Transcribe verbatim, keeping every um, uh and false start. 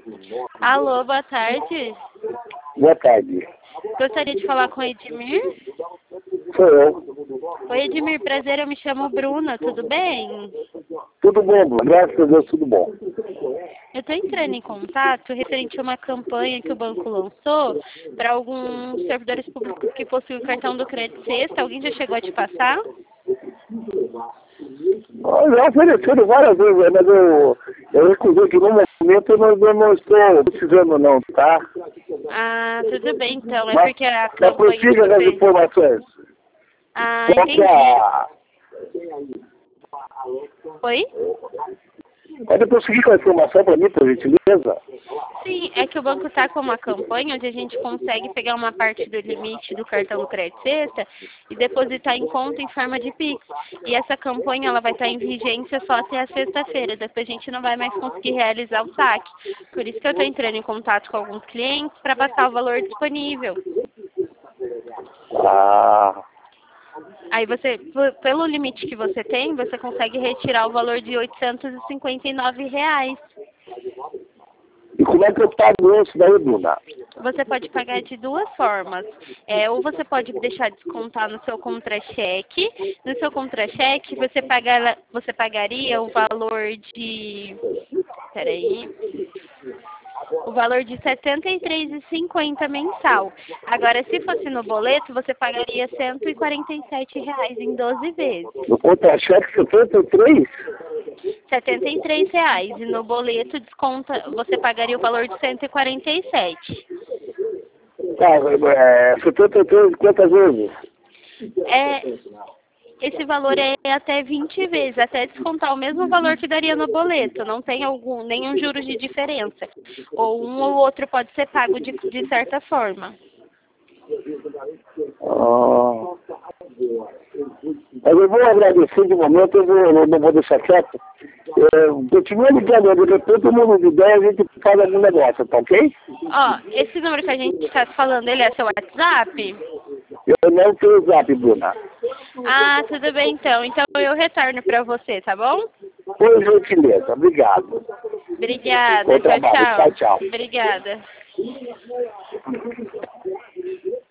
Alô, boa tarde. Boa tarde. Gostaria de falar com o Edmir? Sou eu. Oi, Edmir, prazer, eu me chamo Bruna, tudo bem? Tudo bom, Bruno? Graças a Deus, tudo bom. Eu estou entrando em contato referente a uma campanha que o banco lançou para alguns servidores públicos que possuem o cartão do Crédito Sexta. Alguém já chegou a te passar? Eu já ofereceram várias vezes, mas eu, eu recusei que no momento eu não, eu não estou precisando não, tá? Ah, tudo bem então, é Mas, porque a mas campanha que prossiga nas você... informações. Ah, Qual que entendi. é a... Oi? Pode prosseguir com a informação para mim, por gentileza? Sim, é que o banco está com uma campanha onde a gente consegue pegar uma parte do limite do cartão do Crédito Sexta e depositar em conta em forma de Pix. E essa campanha ela vai estar em vigência só até a sexta-feira, depois a gente não vai mais conseguir realizar o saque. Por isso que eu estou entrando em contato com alguns clientes para passar o valor disponível. Ah... Aí você, pelo limite que você tem, você consegue retirar o valor de oitocentos e cinquenta e nove reais. E como é que eu pago isso daí, Bruna? Você pode pagar de duas formas. É, ou você pode deixar descontar no seu contra-cheque. No seu contra-cheque, você, pagar, você pagaria o valor de... Peraí. O valor de setenta e três reais e cinquenta centavos mensal. Agora, se fosse no boleto, você pagaria cento e quarenta e sete reais em doze vezes. No contra-cheque setenta e três? setenta e três reais. E no boleto, desconta, você pagaria o valor de cento e quarenta e sete. Tá, é, setenta e três quantas vezes? É, esse valor é até vinte vezes, até descontar o mesmo valor que daria no boleto. Não tem algum, nenhum juros de diferença. Ou um ou outro pode ser pago de, de certa forma. Ah, mas eu vou agradecer de momento, eu, vou, eu não vou deixar quieto. É, continua ligando, de repente eu mudo de ideia, a gente faz algum negócio, tá ok? Ó, esse número que a gente está falando, ele é seu WhatsApp? Eu não tenho zap, Bruna. Ah, tudo bem então. Então eu retorno para você, tá bom? Por gentileza, obrigado. Obrigada. Bom Tchau, trabalho, tchau, tchau. tchau. Obrigada.